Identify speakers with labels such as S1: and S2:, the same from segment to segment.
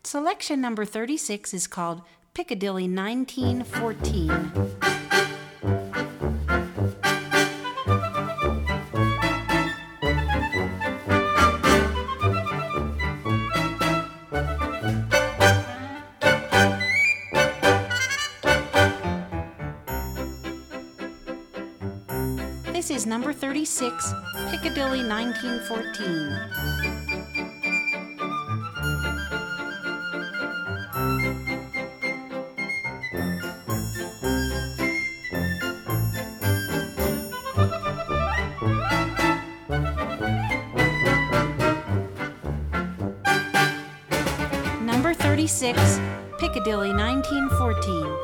S1: Selection number 36 is called Piccadilly 1914. This is number 36, Piccadilly 1914. Number 36, Piccadilly 1914.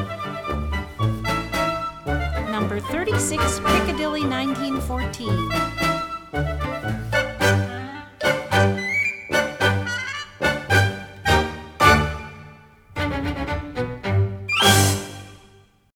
S1: Number 36, Piccadilly 1914.